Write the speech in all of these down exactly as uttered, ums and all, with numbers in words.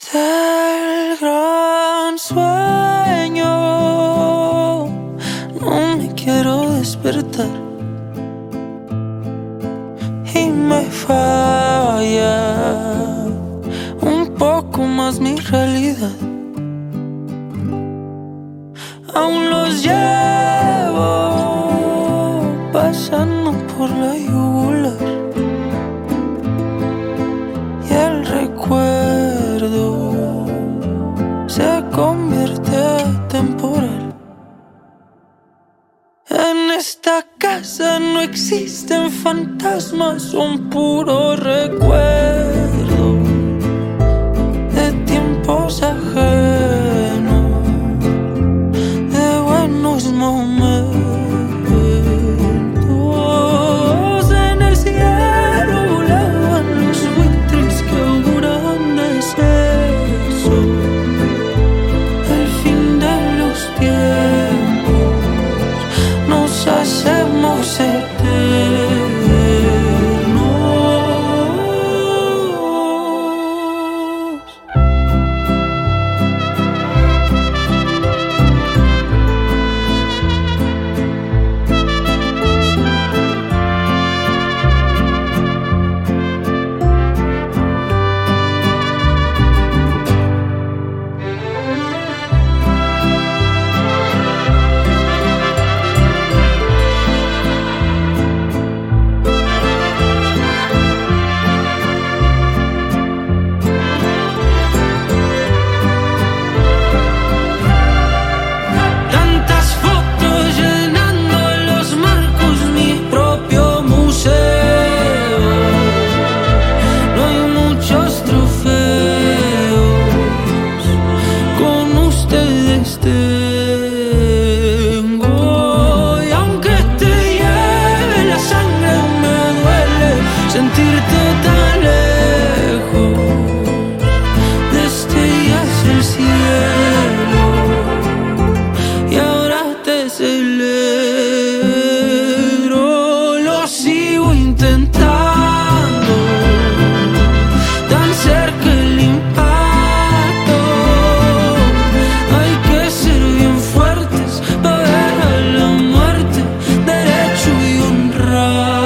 del gran sueño. No me quiero despertar y me falla un poco más mi realidad. Aún los llevo pasando por la yugular y el recuerdo se convierte temporal. En esta casa no existen fantasmas, son puros recuerdos de tiempos ajenos, de buenos momentos. En el cielo volaban los buitres que auguran deceso, el fin de los tiempos. Nos hacemos eternos. Sentirte tan lejos, destellas el cielo y ahora te celebro. Lo sigo intentando, tan cerca el impacto. Hay que ser bien fuertes para ver a la muerte derecho y honrado.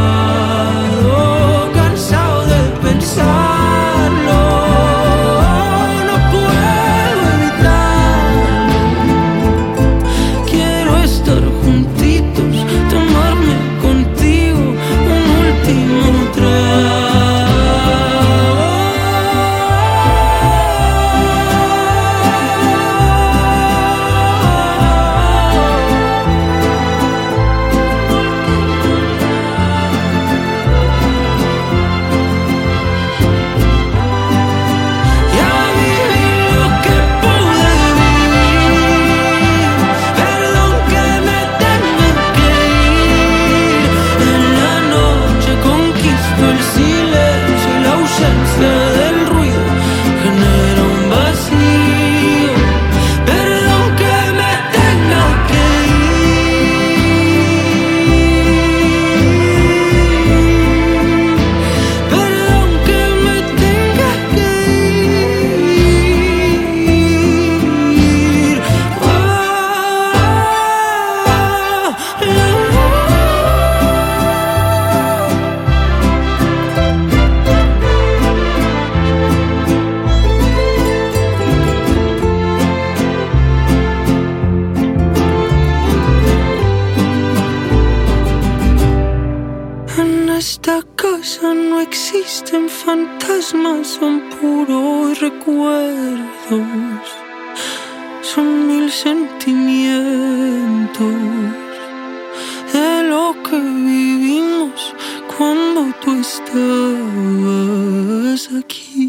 En esta casa no existen fantasmas, son puros recuerdos, son mil sentimientos de lo que vivimos cuando tú estabas aquí.